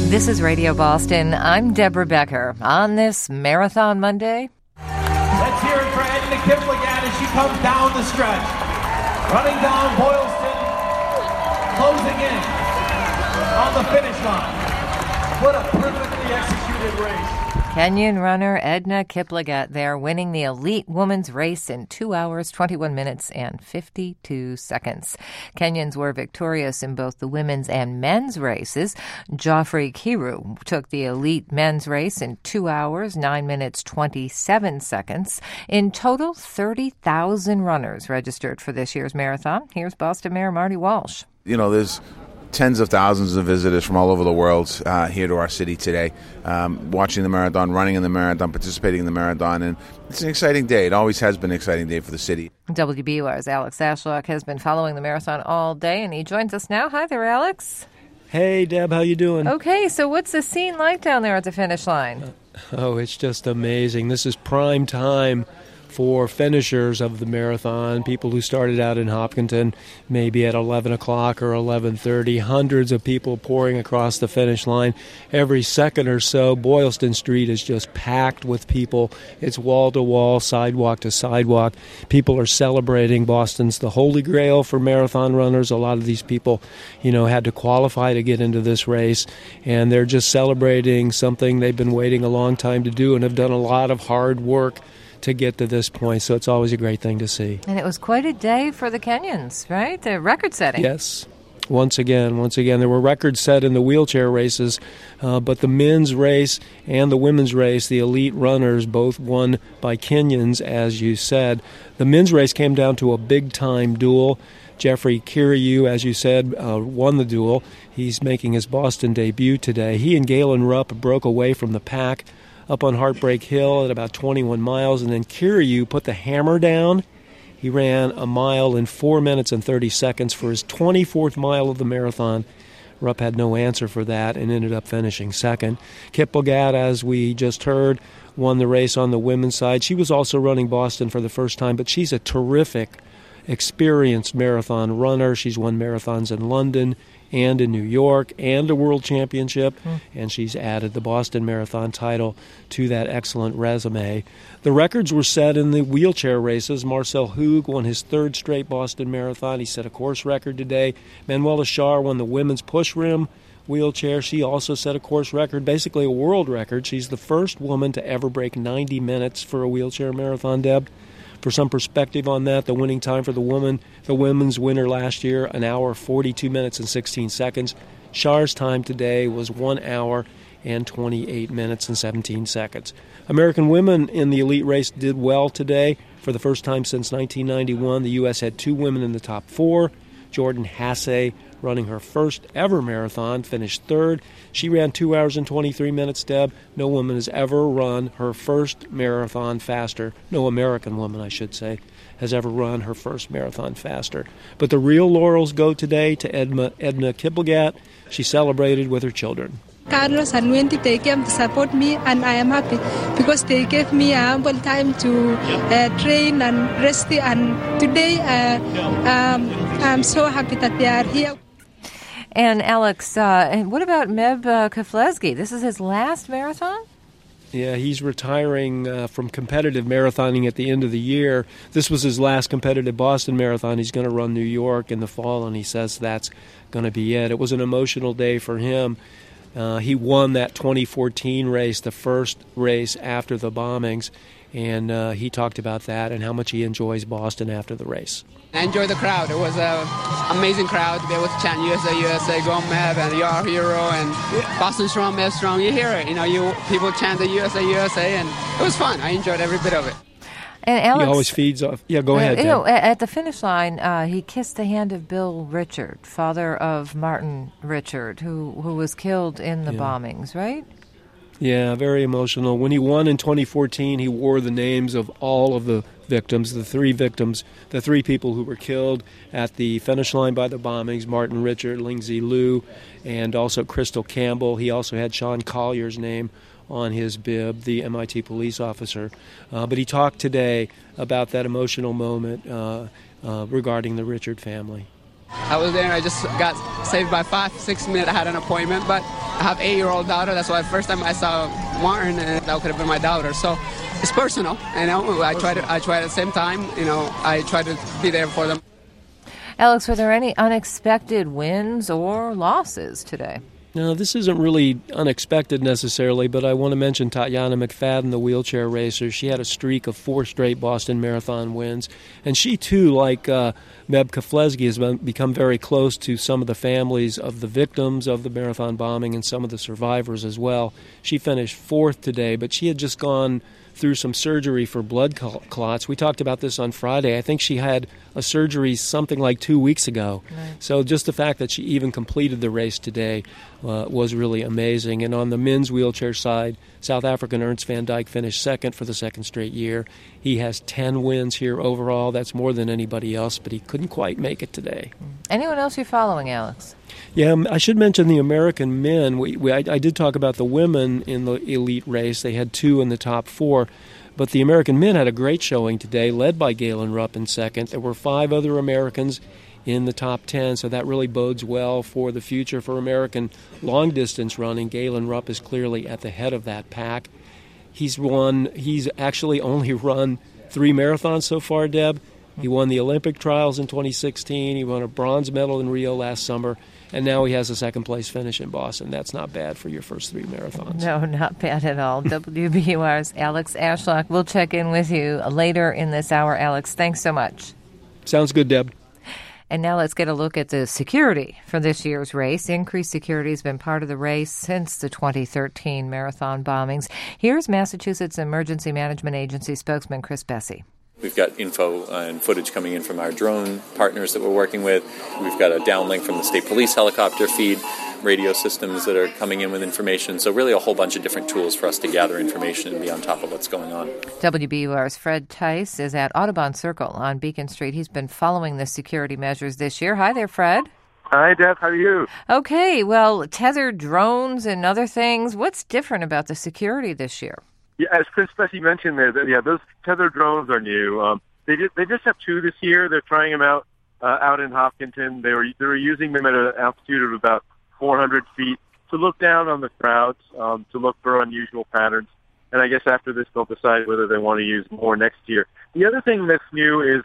This is Radio Boston. I'm Deborah Becker. On this Marathon Monday, let's hear it for Edna Kiplagat as she comes down the stretch. Running down Boylston, closing in on the finish line. What a perfectly executed race. Kenyan runner Edna Kiplagat there winning the elite women's race in 2 hours, 21 minutes, and 52 seconds. Kenyans were victorious in both the women's and men's races. Geoffrey Kiru took the elite men's race in 2 hours, 9 minutes, 27 seconds. In total, 30,000 runners registered for this year's marathon. Here's Boston Mayor Marty Walsh. You know, there's tens of thousands of visitors from all over the world here to our city today, watching the marathon, running in the marathon, participating in the marathon, and it's an exciting day. It always has been an exciting day for the city. WBUR's Alex Ashlock has been following the marathon all day, and he joins us now. Hi there, Alex. Hey, Deb, how you doing? Okay, so what's the scene like down there at the finish line? Oh, it's just amazing. This is prime time for finishers of the marathon, people who started out in Hopkinton maybe at 11 o'clock or 11:30. Hundreds of people pouring across the finish line every second or so. Boylston Street is just packed with people. It's wall-to-wall, sidewalk to sidewalk. People are celebrating. Boston's the holy grail for marathon runners. A lot of these people, had to qualify to get into this race, and they're just celebrating something they've been waiting a long time to do and have done a lot of hard work to get to this point, so it's always a great thing to see. And it was quite a day for the Kenyans, right? The record setting. Yes. Once again, there were records set in the wheelchair races, but the men's race and the women's race, the elite runners, both won by Kenyans, as you said. The men's race came down to a big-time duel. Geoffrey Kiru, as you said, won the duel. He's making his Boston debut today. He and Galen Rupp broke away from the pack up on Heartbreak Hill at about 21 miles, and then Kiru put the hammer down. He ran a mile in 4 minutes and 30 seconds for his 24th mile of the marathon. Rupp had no answer for that and ended up finishing second. Kiplagat, as we just heard, won the race on the women's side. She was also running Boston for the first time, but she's a terrific, experienced marathon runner. She's won marathons in London and in New York and a world championship, and she's added the Boston Marathon title to that excellent resume. The records were set in the wheelchair races. Marcel Hoog won his third straight Boston Marathon. He set a course record today. Manuela Schär won the women's push rim wheelchair. She also set a course record, basically a world record. She's the first woman to ever break 90 minutes for a wheelchair marathon, Deb. For some perspective on that, the winning time for the women's winner last year, 1 hour, 42 minutes and 16 seconds. Schär's time today was 1 hour and 28 minutes and 17 seconds. American women in the elite race did well today. For the first time since 1991, the U.S. had 2 women in the top 4. Jordan Hasse, running her first ever marathon, finished third. She ran 2 hours and 23 minutes, Deb. No woman has ever run her first marathon faster. No American woman, I should say, has ever run her first marathon faster. But the real laurels go today to Edna Kiplagat. She celebrated with her children. Carlos and Wendy, they came to support me, and I am happy because they gave me ample time to train and rest. And today, I'm so happy that they are here. And Alex, what about Meb Keflezighi? This is his last marathon? Yeah, he's retiring from competitive marathoning at the end of the year. This was his last competitive Boston Marathon. He's going to run New York in the fall, and he says that's going to be it. It was an emotional day for him. He won that 2014 race, the first race after the bombings, and he talked about that and how much he enjoys Boston after the race. I enjoyed the crowd. It was an amazing crowd to be able to chant USA, USA, go Meb, and you're our hero, and Boston strong, Meb strong. You hear it. People chant the USA, USA, and it was fun. I enjoyed every bit of it. And Alex, he always feeds off. Yeah, go ahead. At the finish line, he kissed the hand of Bill Richard, father of Martin Richard, who was killed in the bombings, right? Yeah, very emotional. When he won in 2014, he wore the names of all of the victims, the three people who were killed at the finish line by the bombings, Martin Richard, Lingzi Lu, and also Crystal Campbell. He also had Sean Collier's name on his bib, the MIT police officer. But he talked today about that emotional moment regarding the Richard family. I was there and I just got saved by 5-6 minutes. I had an appointment, but I have 8-year-old daughter. That's why the first time I saw Martin, that could have been my daughter. So it's personal, you know. I try at the same time, you know, I try to be there for them. Alex, were there any unexpected wins or losses today? No, this isn't really unexpected necessarily, but I want to mention Tatiana McFadden, the wheelchair racer. She had a streak of 4 straight Boston Marathon wins. And she, too, like Meb Keflezighi, has become very close to some of the families of the victims of the marathon bombing and some of the survivors as well. She finished 4th today, but she had just gone through some surgery for blood clots. We talked about this on Friday. I think she had a surgery something like 2 weeks ago. Right. So just the fact that she even completed the race today was really amazing. And on the men's wheelchair side, South African Ernst van Dijk finished 2nd for the 2nd straight year. He has 10 wins here overall. That's more than anybody else, but he couldn't quite make it today. Anyone else you're following, Alex? Yeah, I should mention the American men. I did talk about the women in the elite race. They had 2 in the top 4. But the American men had a great showing today, led by Galen Rupp in 2nd. There were 5 other Americans in the top 10, so that really bodes well for the future for American long-distance running. Galen Rupp is clearly at the head of that pack. He's actually only run 3 marathons so far, Deb. He won the Olympic trials in 2016. He won a bronze medal in Rio last summer. And now he has a 2nd-place finish in Boston. That's not bad for your first 3 marathons. No, not bad at all. WBUR's Alex Ashlock. We'll check in with you later in this hour. Alex, thanks so much. Sounds good, Deb. And now let's get a look at the security for this year's race. Increased security has been part of the race since the 2013 marathon bombings. Here's Massachusetts Emergency Management Agency spokesman Chris Bessy. We've got info and footage coming in from our drone partners that we're working with. We've got a downlink from the state police helicopter feed, radio systems that are coming in with information. So really a whole bunch of different tools for us to gather information and be on top of what's going on. WBUR's Fred Tice is at Audubon Circle on Beacon Street. He's been following the security measures this year. Hi there, Fred. Hi, Deb. How are you? Okay, well, tethered drones and other things. What's different about the security this year? Yeah, as Chris Bessy mentioned there, those tethered drones are new. They just have 2 this year. They're trying them out in Hopkinton. They were using them at an altitude of about 400 feet to look down on the crowds, to look for unusual patterns. And I guess after this, they'll decide whether they want to use more next year. The other thing that's new is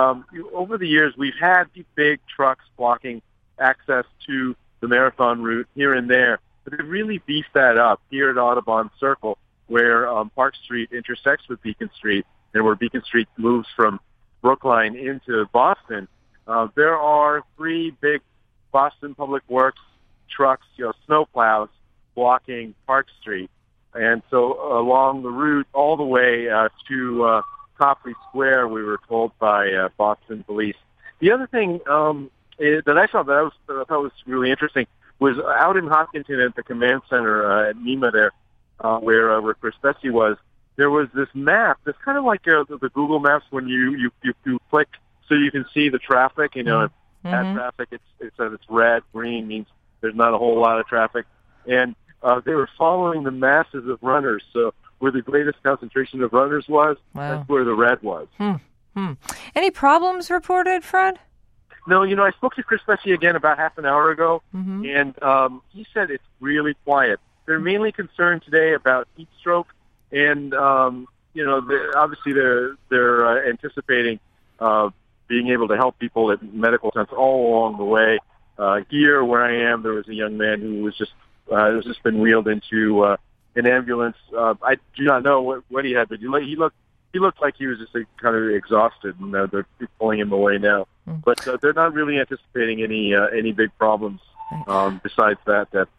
over the years, we've had these big trucks blocking access to the marathon route here and there. But they've really beefed that up here at Audubon Circle, where Park Street intersects with Beacon Street and where Beacon Street moves from Brookline into Boston. There are 3 big Boston Public Works trucks, snowplows, blocking Park Street. And so along the route all the way to Copley Square, we were told by Boston police. The other thing that I saw that I thought was really interesting was out in Hopkinton at the command center at NEMA there, where Chris Bessy was. There was this map that's kind of like the Google Maps when you click so you can see the traffic. At traffic, it's red. Green means there's not a whole lot of traffic. And they were following the masses of runners. So where the greatest concentration of runners was, that's where the red was. Any problems reported, Fred? No, I spoke to Chris Bessy again about half an hour ago, and he said it's really quiet. They're mainly concerned today about heat stroke, and obviously they're anticipating being able to help people at medical centers all along the way. Here, where I am, there was a young man who was just been wheeled into an ambulance. I do not know what he had, but he looked like he was just kind of exhausted, and they're pulling him away now. But they're not really anticipating any big problems besides that.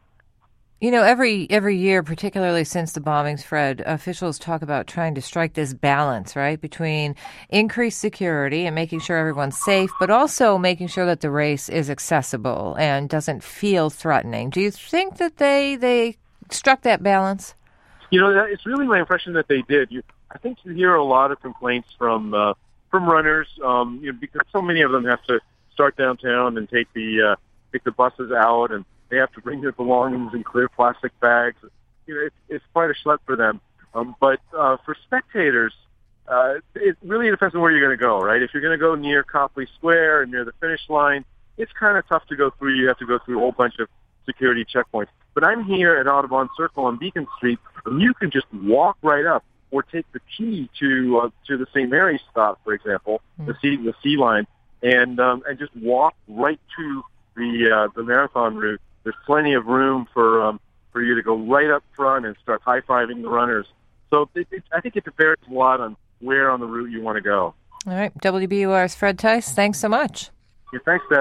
Every year, particularly since the bombings, Fred, officials talk about trying to strike this balance, right, between increased security and making sure everyone's safe, but also making sure that the race is accessible and doesn't feel threatening. Do you think that they struck that balance? It's really my impression that they did. I think you hear a lot of complaints from runners, because so many of them have to start downtown and take the buses out, and they have to bring their belongings in clear plastic bags. It's quite a schlep for them. But for spectators, it really depends on where you're going to go, right? If you're going to go near Copley Square and near the finish line, it's kind of tough to go through. You have to go through a whole bunch of security checkpoints. But I'm here at Audubon Circle on Beacon Street, and you can just walk right up or take the T to the St. Mary's stop, for example, the C line, and just walk right to the marathon route. There's plenty of room for you to go right up front and start high-fiving the runners. So I think it varies a lot on where on the route you want to go. All right. WBUR's Fred Tice, thanks so much. Yeah, thanks, Deb.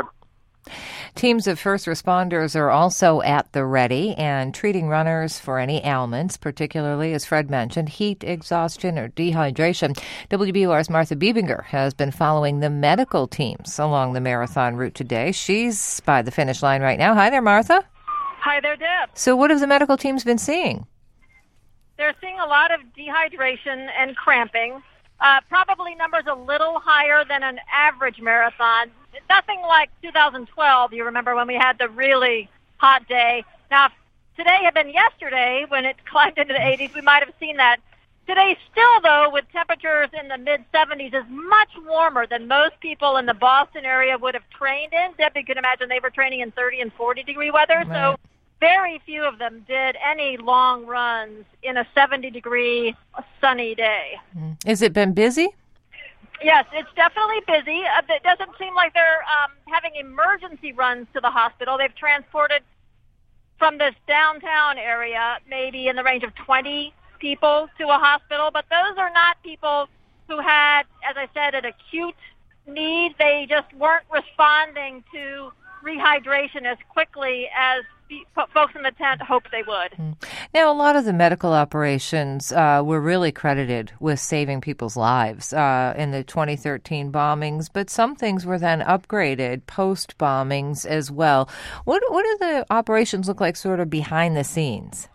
Teams of first responders are also at the ready and treating runners for any ailments, particularly, as Fred mentioned, heat, exhaustion, or dehydration. WBUR's Martha Biebinger has been following the medical teams along the marathon route today. She's by the finish line right now. Hi there, Martha. Hi there, Deb. So what have the medical teams been seeing? They're seeing a lot of dehydration and cramping. Probably numbers a little higher than an average marathon. Nothing like 2012, you remember, when we had the really hot day. Now, if today had been yesterday when it climbed into the 80s, we might have seen that. Today still, though, with temperatures in the mid-70s, is much warmer than most people in the Boston area would have trained in. Debbie could imagine they were training in 30 and 40-degree weather, right. So very few of them did any long runs in a 70-degree sunny day. Has it been busy? Yes, it's definitely busy. It doesn't seem like they're having emergency runs to the hospital. They've transported from this downtown area maybe in the range of 20 people to a hospital, but those are not people who had, as I said, an acute need. They just weren't responding to rehydration as quickly as folks in the tent hoped they would. Now, a lot of the medical operations were really credited with saving people's lives in the 2013 bombings, but some things were then upgraded post-bombings as well. What do the operations look like sort of behind the scenes?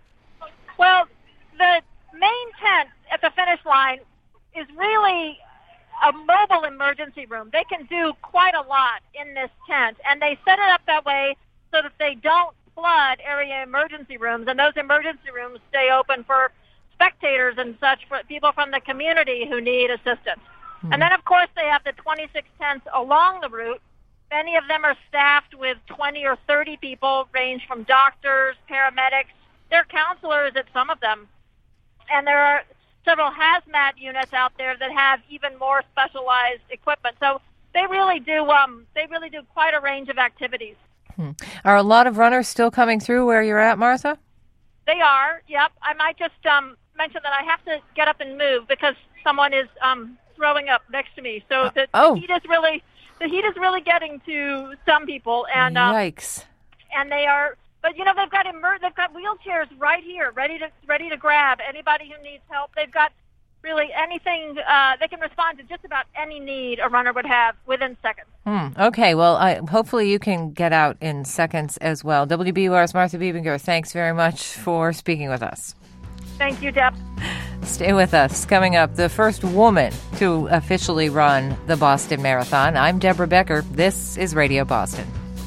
Well, the main tent at the finish line is really a mobile emergency room. They can do quite a lot in this tent, and they set it up that way so that they don't flood area emergency rooms, and those emergency rooms stay open for spectators and such, for people from the community who need assistance. And then, of course, they have the 26 tents along the route. Many of them are staffed with 20 or 30 people, range from doctors, paramedics. There are counselors at some of them. And there are several hazmat units out there that have even more specialized equipment. So they really do quite a range of activities. Are a lot of runners still coming through where you're at, Martha? They are, yep. I might just mention that I have to get up and move because someone is throwing up next to me. So the heat is really getting to some people, and yikes! And they are, but you know, they've got wheelchairs right here, ready to grab anybody who needs help. They've got really anything. They can respond to just about any need a runner would have within seconds. Okay, well, hopefully you can get out in seconds as well. WBUR's Martha Biebinger, thanks very much for speaking with us. Thank you, Deb. Stay with us. Coming up, the first woman to officially run the Boston Marathon. I'm Deborah Becker. This is Radio Boston.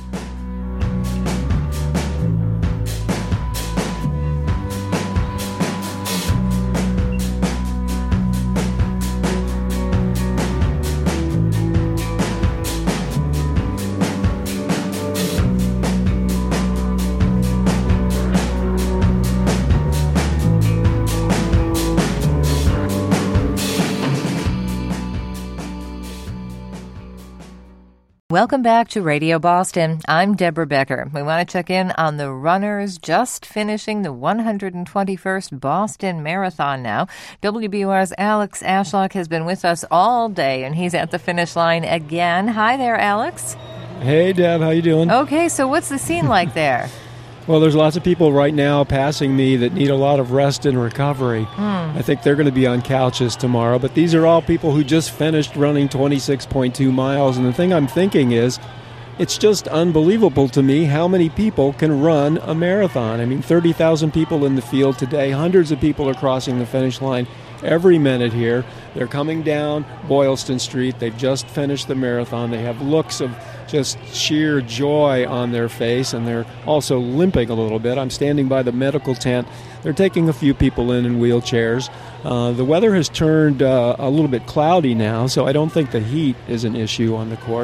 Welcome back to Radio Boston. I'm Deborah Becker. We want to check in on the runners just finishing the 121st Boston Marathon now. WBUR's Alex Ashlock has been with us all day, and he's at the finish line again. Hi there, Alex. Hey, Deb. How you doing? Okay, so what's the scene like there? Well, there's lots of people right now passing me that need a lot of rest and recovery. I think they're going to be on couches tomorrow, but these are all people who just finished running 26.2 miles, and the thing I'm thinking is it's just unbelievable to me how many people can run a marathon. I mean, 30,000 people in the field today, hundreds of people are crossing the finish line every minute here. They're coming down Boylston Street. They've just finished the marathon. They have looks of just sheer joy on their face, and they're also limping a little bit. I'm standing by the medical tent. They're taking a few people in wheelchairs. The weather has turned a little bit cloudy now, so I don't think the heat is an issue on the course.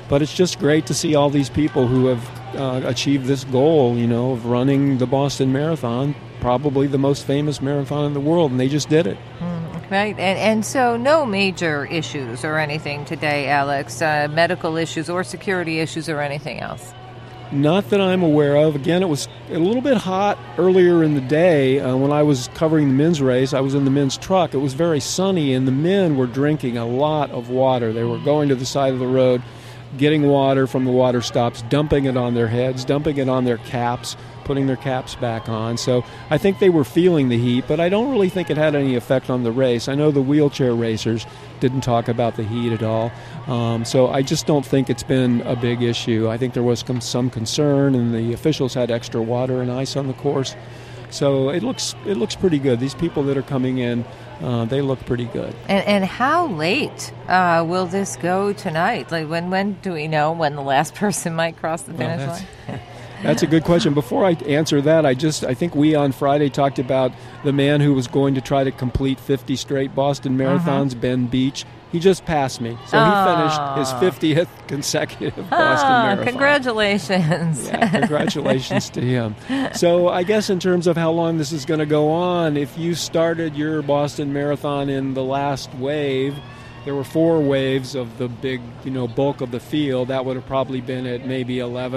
But it's just great to see all these people who have achieved this goal, of running the Boston Marathon, probably the most famous marathon in the world, and they just did it. Right, and so no major issues or anything today, Alex, medical issues or security issues or anything else? Not that I'm aware of. Again, it was a little bit hot earlier in the day when I was covering the men's race. I was in the men's truck. It was very sunny, and the men were drinking a lot of water. They were going to the side of the road, getting water from the water stops, dumping it on their heads, dumping it on their caps, putting their caps back on. So I think they were feeling the heat, but I don't really think it had any effect on the race. I know the wheelchair racers didn't talk about the heat at all. So I just don't think it's been a big issue. I think there was some concern, and the officials had extra water and ice on the course. So it looks pretty good. These people that are coming in, they look pretty good. And how late will this go tonight? Like when do we know when the last person might cross the finish line? That's a good question. Before I answer that, I think we on Friday talked about the man who was going to try to complete 50 straight Boston marathons, Ben Beach. He just passed me. So he finished his 50th consecutive Boston Marathon. Congratulations. Yeah, congratulations to him. So I guess in terms of how long this is going to go on, if you started your Boston Marathon in the last wave, there were 4 waves of the big, bulk of the field. That would have probably been at maybe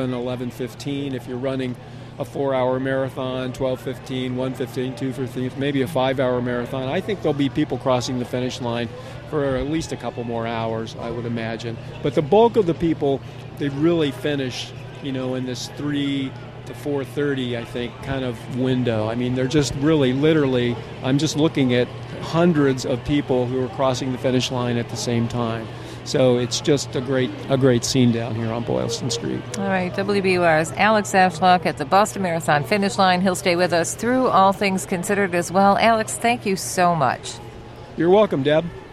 11:15. If you're running a 4-hour marathon, 12:15, 1:15, 2:15, maybe a 5-hour marathon. I think there'll be people crossing the finish line for at least a couple more hours, I would imagine. But the bulk of the people, they really finish, in this 3 to 4:30, I think, kind of window. I mean, they're just really, literally, I'm just looking at hundreds of people who are crossing the finish line at the same time. So it's just a great scene down here on Boylston Street. All right, WBUR's Alex Ashlock at the Boston Marathon finish line. He'll stay with us through All Things Considered as well. Alex, thank you so much. You're welcome, Deb.